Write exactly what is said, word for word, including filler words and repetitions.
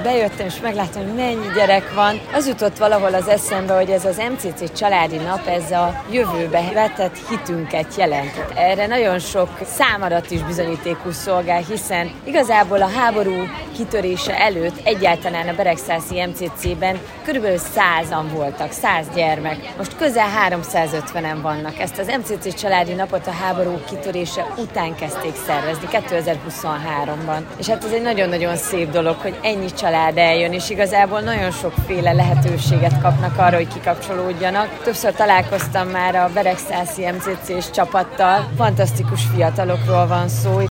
bejöttem, és megláttam, hogy mennyi gyerek van. Az jutott valahol az eszembe, hogy ez az em cé cé családi nap, ez a jövőbe vetett hitünket jelent. Erre nagyon sok számadat is bizonyítékú szolgál, hiszen igazából a háború kitörése előtt egyáltalán a Beregszászi em cé cében körülbelül százan voltak, száz gyermek. Most közel háromszázötvenen vannak. Ezt az em cé cé családi napot a háború kitörése után kezdték szervezni, kétezer-huszonháromban. És hát ez egy nagyon-nagyon szép dolog, hogy ennyi család eljön, és igazából nagyon sokféle lehetőséget kapnak arra, hogy kikapcsolódjanak. Többször találkoztam már a Beregszászi em cé cés csapattal, fantasztikus fiatalokról van szó.